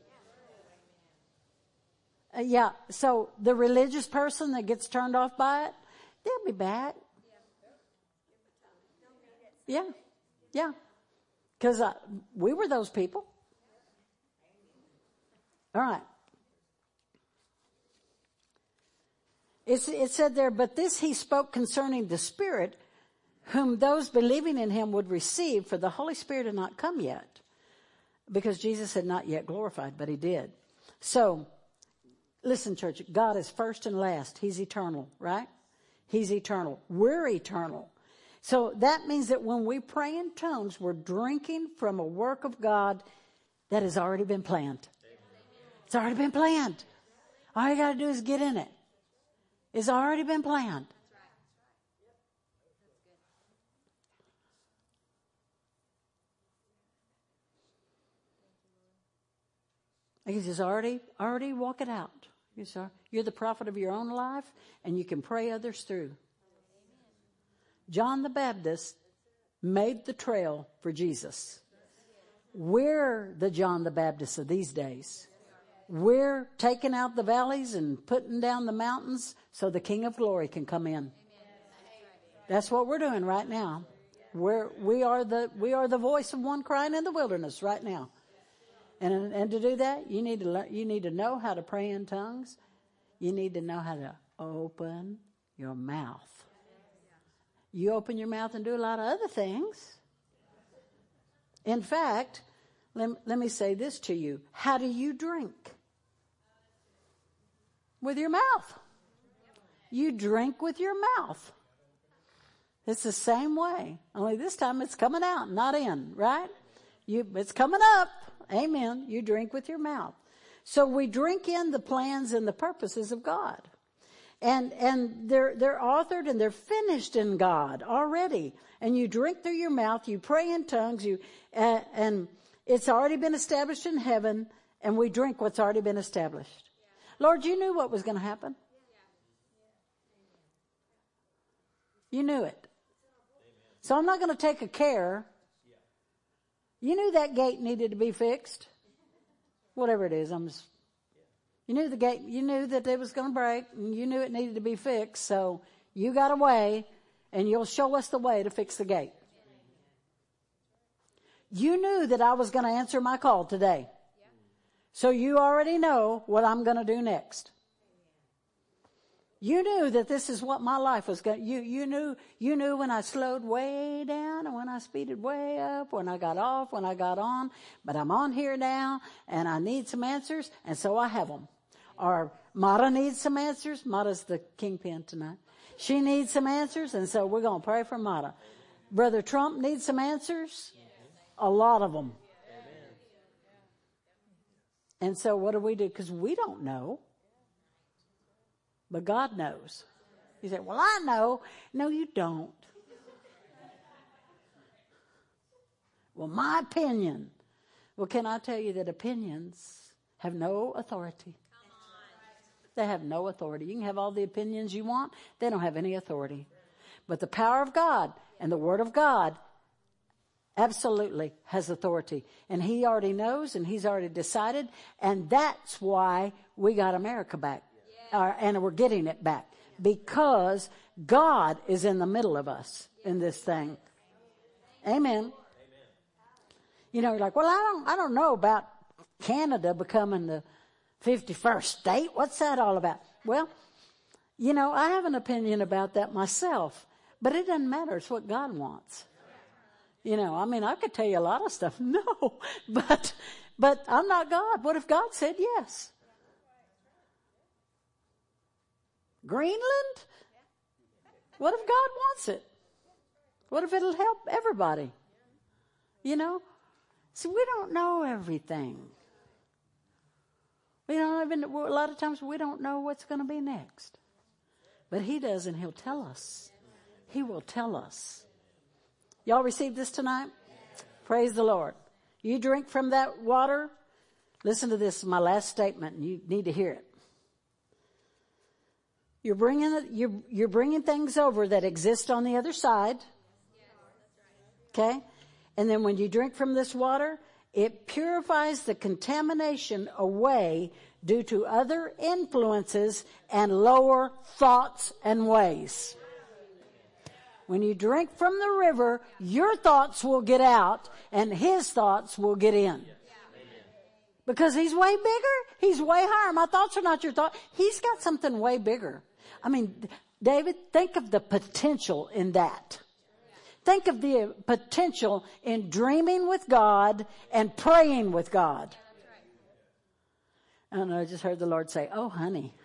Uh, yeah, so the religious person that gets turned off by it, they'll be bad. Yeah, yeah. Because uh, we were those people. All right. It's, it said there, but this he spoke concerning the Spirit, whom those believing in him would receive, for the Holy Spirit had not come yet, because Jesus had not yet glorified, but he did. So, listen, church, God is first and last. He's eternal, right? He's eternal. We're eternal. So that means that when we pray in tongues, we're drinking from a work of God that has already been planned. It's already been planned. All you got to do is get in it. It's already been planned. You just already, already walk it out. You're the prophet of your own life, and you can pray others through. John the Baptist made the trail for Jesus. We're the John the Baptist of these days. We're taking out the valleys and putting down the mountains so the King of Glory can come in. That's what we're doing right now. We're, we are the, we are the voice of one crying in the wilderness right now. And, and to do that, you need to learn, you need to know how to pray in tongues. You need to know how to open your mouth. You open your mouth and do a lot of other things. In fact, let, let me say this to you. How do you drink? With your mouth. You drink with your mouth. It's the same way. Only this time it's coming out, not in, right? You, it's coming up. Amen. You drink with your mouth. So we drink in the plans and the purposes of God. And, and they're, they're authored and they're finished in God already. And you drink through your mouth, you pray in tongues, you, uh, and it's already been established in heaven, and we drink what's already been established. Lord, you knew what was going to happen. You knew it. So I'm not going to take a care. You knew that gate needed to be fixed. Whatever it is, I'm just, you knew the gate, you knew that it was going to break, and you knew it needed to be fixed, so you got a way, and you'll show us the way to fix the gate. You knew that I was going to answer my call today. So you already know what I'm going to do next. You knew that this is what my life was going to, you, you knew, you knew when I slowed way down and when I speeded way up, when I got off, when I got on, but I'm on here now and I need some answers, and so I have them. Or Mata needs some answers. Mata's the kingpin tonight. She needs some answers, and so we're going to pray for Mata. Brother Trump needs some answers. A lot of them. And so what do we do? Because we don't know. But God knows. You say, well, I know. No, you don't. Well, my opinion. Well, can I tell you that opinions have no authority? They have no authority. You can have all the opinions you want. They don't have any authority. But the power of God and the Word of God absolutely has authority. And He already knows, and He's already decided. And that's why we got America back. Uh, and we're getting it back. Because God is in the middle of us in this thing. Amen. You know, you're like, well, I don't, I don't know about Canada becoming the fifty-first state. What's that all about? Well, you know, I have an opinion about that myself, but it doesn't matter. It's what God wants. You know, I mean, I could tell you a lot of stuff. No, but, but I'm not God. What if God said yes? Greenland? What if God wants it? What if it'll help everybody? You know? See, we don't know everything. We don't even, a lot of times we don't know what's going to be next. But He does, and He'll tell us. He will tell us. Y'all receive this tonight? Praise the Lord. You drink from that water. Listen to this, my last statement, and you need to hear it. You're bringing, you're, you're bringing things over that exist on the other side. Okay? And then when you drink from this water, it purifies the contamination away due to other influences and lower thoughts and ways. When you drink from the river, your thoughts will get out and His thoughts will get in. Because He's way bigger. He's way higher. My thoughts are not your thoughts. He's got something way bigger. I mean, David, think of the potential in that. Think of the potential in dreaming with God and praying with God. And I just heard the Lord say, oh, honey.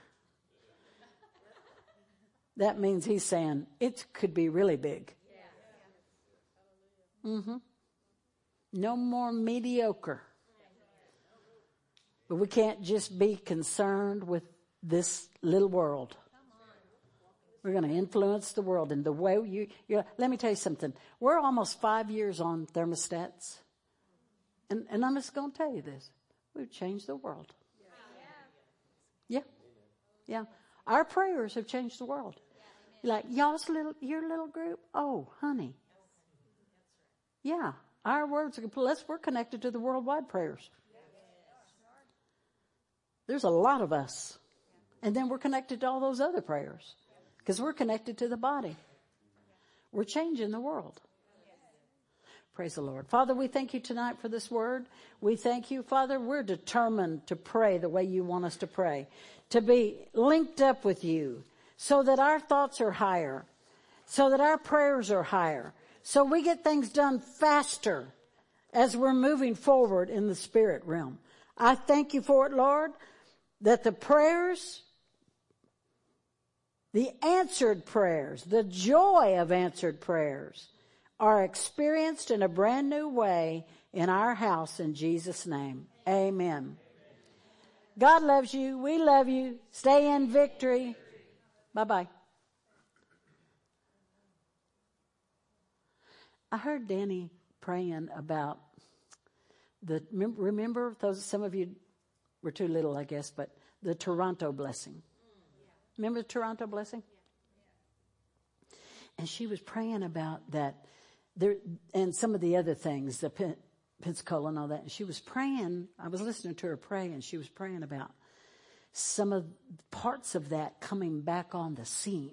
That means He's saying it could be really big. Mm-hmm. No more mediocre. But we can't just be concerned with this little world. We're going to influence the world in the way you, you, let me tell you something. We're almost five years on thermostats. And, and I'm just going to tell you this. We've changed the world. Yeah. Yeah. Our prayers have changed the world. Like, y'all's little, your little group? Oh, honey. Yeah. Our words are, let's, we're connected to the worldwide prayers. There's a lot of us. And then we're connected to all those other prayers. Because we're connected to the body. We're changing the world. Praise the Lord. Father, we thank You tonight for this word. We thank You, Father, we're determined to pray the way You want us to pray. To be linked up with You so that our thoughts are higher. So that our prayers are higher. So we get things done faster as we're moving forward in the spirit realm. I thank You for it, Lord, that the prayers, the answered prayers, the joy of answered prayers are experienced in a brand new way in our house in Jesus' name. Amen. God loves you. We love you. Stay in victory. Bye-bye. I heard Danny praying about the, remember those, some of you were too little, I guess, but the Toronto blessing. Remember the Toronto blessing? And she was praying about that there, and some of the other things, the Pen- Pensacola and all that. And she was praying, I was listening to her pray, and she was praying about some of parts of that coming back on the scene.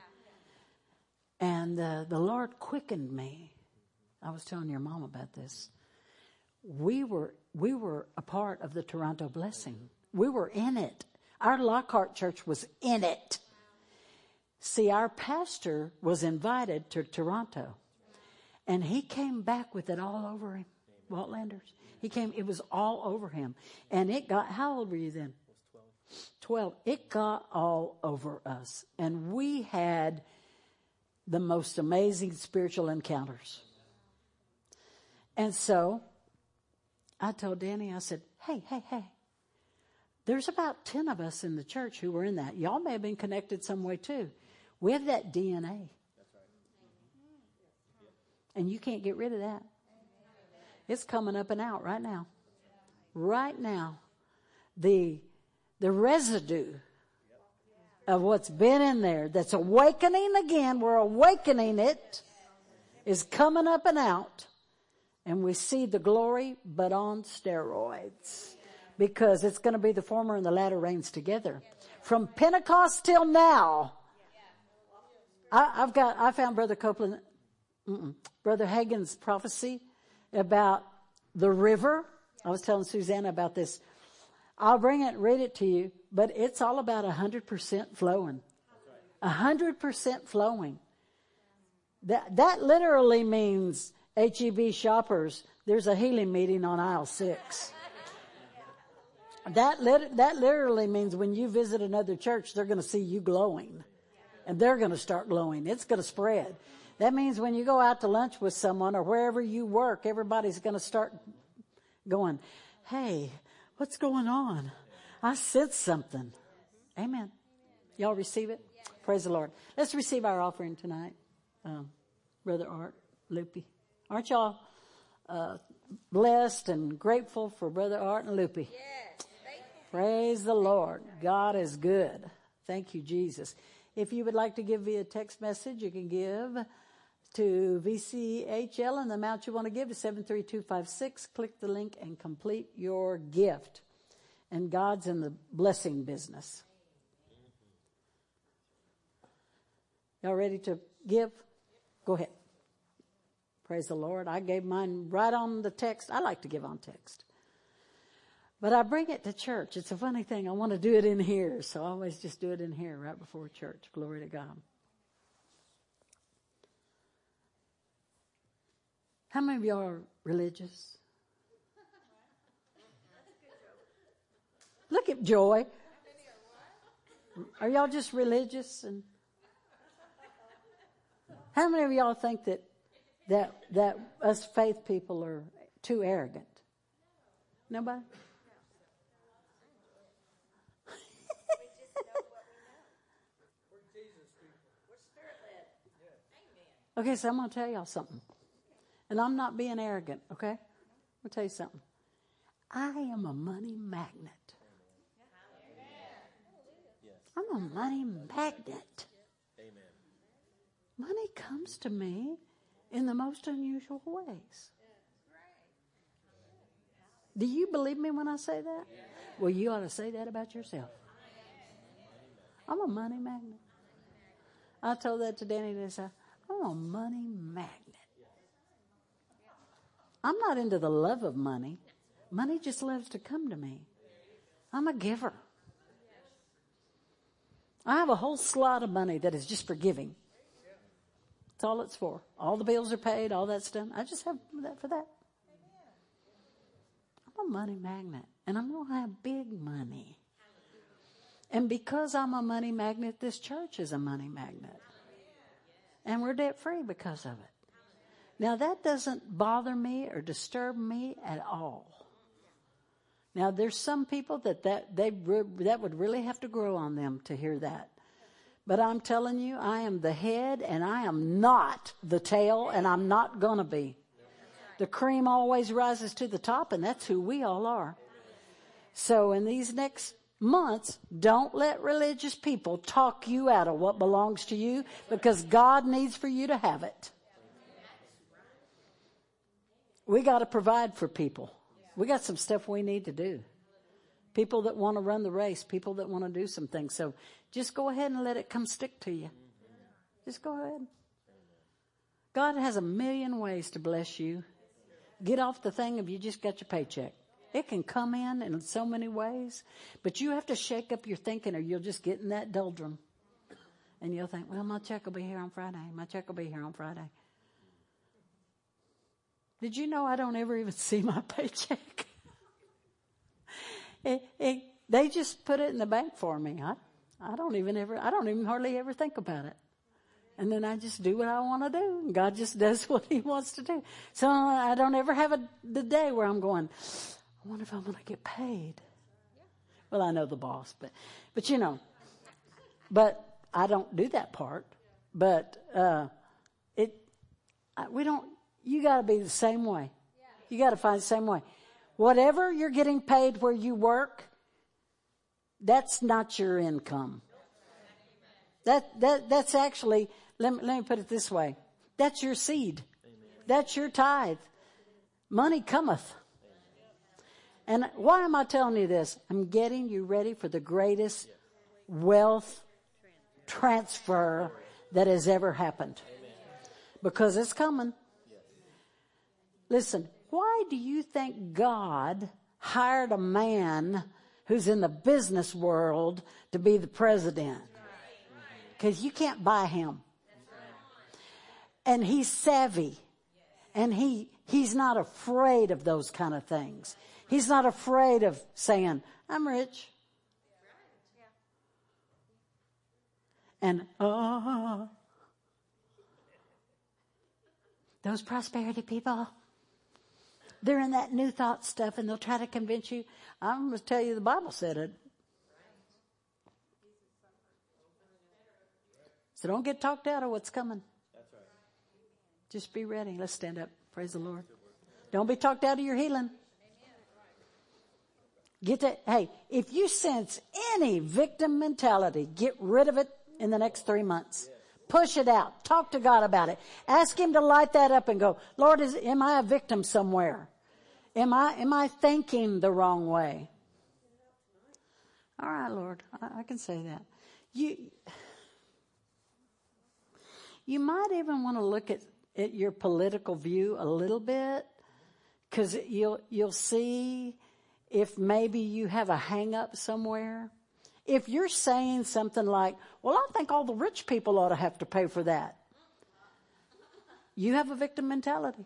And uh, the Lord quickened me. I was telling your mom about this. We were we were a part of the Toronto blessing. We were in it. Our Lockhart Church was in it. See, our pastor was invited to Toronto, and he came back with it all over him. Walt Landers. He came. It was all over him, and it got. How old were you then? Twelve. It got all over us, and we had the most amazing spiritual encounters. And so I told Danny, I said, hey, hey, hey, there's about ten of us in the church who were in that. Y'all may have been connected some way too. We have that D N A. That's right. And you can't get rid of that. It's coming up and out right now. Right now. The, the residue of what's been in there that's awakening again, we're awakening it, is coming up and out. And we see the glory, but on steroids. Because it's going to be the former and the latter rains together. From Pentecost till now. I, I've got, I found Brother Copeland, mm-mm, Brother Hagin's prophecy about the river. I was telling Susanna about this. I'll bring it and read it to you, but it's all about a hundred percent flowing. A hundred percent flowing. That, that literally means H E B shoppers, there's a healing meeting on aisle six. That lit- that literally means when you visit another church, they're going to see you glowing. And they're going to start glowing. It's going to spread. That means when you go out to lunch with someone or wherever you work, everybody's going to start going, hey, what's going on? I sense something. Amen. Y'all receive it? Praise the Lord. Let's receive our offering tonight. Um, Brother Art, Loopy. Aren't y'all uh, blessed and grateful for Brother Art and Loopy? Yes. Praise the Lord. God is good. Thank you, Jesus. If you would like to give via text message, you can give to V C H L and the amount you want to give to seven three two five six. Click the link and complete your gift. And God's in the blessing business. Y'all ready to give? Go ahead. Praise the Lord. I gave mine right on the text. I like to give on text. But I bring it to church. It's a funny thing. I want to do it in here. So I always just do it in here right before church. Glory to God. How many of y'all are religious? Look at Joy. Are y'all just religious? And how many of y'all think that that that us faith people are too arrogant? Nobody? Okay, so I'm going to tell y'all something. And I'm not being arrogant, okay? I'm going to tell you something. I am a money magnet. I'm a money magnet. Money comes to me in the most unusual ways. Do you believe me when I say that? Well, you ought to say that about yourself. I'm a money magnet. I told that to Danny this. I'm a money magnet. I'm not into the love of money. Money just loves to come to me. I'm a giver. I have a whole slot of money that is just for giving. That's all it's for. All the bills are paid, all that's done. I just have that for that. I'm a money magnet, and I'm going to have big money. And because I'm a money magnet, this church is a money magnet. And we're debt free because of it. Now that doesn't bother me or disturb me at all. Now there's some people that that they that would really have to grow on them to hear that. But I'm telling you, I am the head and I am not the tail, and I'm not going to be. The cream always rises to the top, and that's who we all are. So in these next months, don't let religious people talk you out of what belongs to you, because God needs for you to have it. We got to provide for people. We got some stuff we need to do. People that want to run the race, people that want to do some things. So just go ahead and let it come stick to you. Just go ahead. God has a million ways to bless you. Get off the thing of you just got your paycheck. It can come in in so many ways, but you have to shake up your thinking, or you'll just get in that doldrum. And you'll think, well, my check will be here on Friday. My check will be here on Friday. Did you know I don't ever even see my paycheck? it, it, they just put it in the bank for me. I, I don't even ever, I don't even hardly ever think about it. And then I just do what I want to do. And God just does what he wants to do. So I don't ever have a, the day where I'm going, I wonder if I'm going to get paid. Well, I know the boss, but, but you know, but I don't do that part. But, uh, it, I, we don't, you got to be the same way. You got to find the same way. Whatever you're getting paid where you work, that's not your income. That, that, that's actually, let me, let me put it this way. That's your seed. That's your tithe. Money cometh. And why am I telling you this? I'm getting you ready for the greatest wealth transfer that has ever happened. Because it's coming. Listen, why do you think God hired a man who's in the business world to be the president? Because you can't buy him. And he's savvy. And he he's not afraid of those kind of things. He's not afraid of saying, I'm rich. And, oh, those prosperity people, they're in that new thought stuff, and they'll try to convince you. I'm going to tell you the Bible said it. So don't get talked out of what's coming. Just be ready. Let's stand up. Praise the Lord. Don't be talked out of your healing. Get that. Hey, if you sense any victim mentality, get rid of it in the next three months. Push it out. Talk to God about it. Ask him to light that up and go, Lord, is, am I a victim somewhere? Am I, am I thinking the wrong way? All right, Lord, I, I can say that. You, you might even want to look at, at your political view a little bit, because you'll, you'll see if maybe you have a hang up somewhere. If you're saying something like, well, I think all the rich people ought to have to pay for that. You have a victim mentality.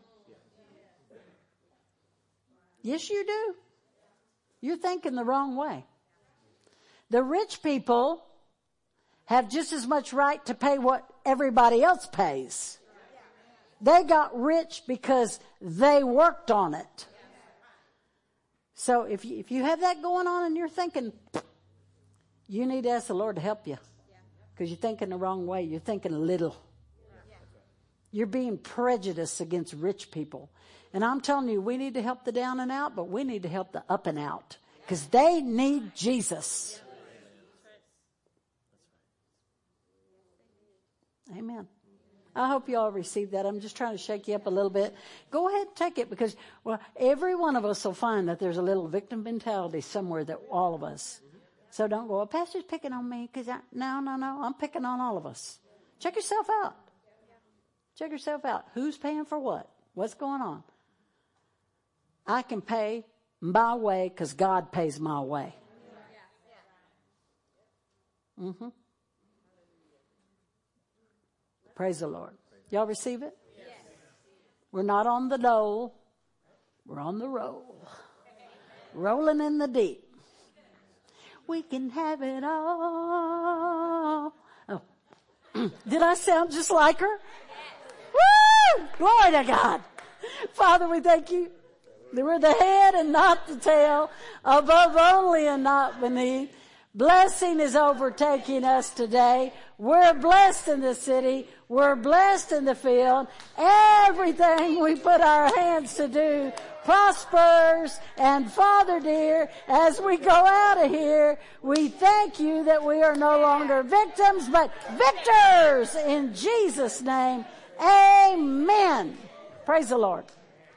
Yes, you do. You're thinking the wrong way. The rich people have just as much right to pay what everybody else pays. They got rich because they worked on it. So if you, if you have that going on and you're thinking, you need to ask the Lord to help you, because you're thinking the wrong way. You're thinking little. You're being prejudiced against rich people. And I'm telling you, we need to help the down and out, but we need to help the up and out, because they need Jesus. Amen. I hope you all received that. I'm just trying to shake you up a little bit. Go ahead and take it, because, well, every one of us will find that there's a little victim mentality somewhere, that all of us. So don't go, well, Pastor's picking on me, because I, no, no, no, I'm picking on all of us. Check yourself out. Check yourself out. Who's paying for what? What's going on? I can pay my way because God pays my way. Mm-hmm. Praise the Lord. Y'all receive it? Yes. We're not on the dole. We're on the roll. Rolling in the deep. We can have it all. Oh. Did I sound just like her? Woo! Glory to God. Father, we thank you that we're the head and not the tail, above only and not beneath. Blessing is overtaking us today. We're blessed in the city. We're blessed in the field. Everything we put our hands to do prospers. And Father dear, as we go out of here, we thank you that we are no longer victims, but victors in Jesus' name. Amen. Praise the Lord.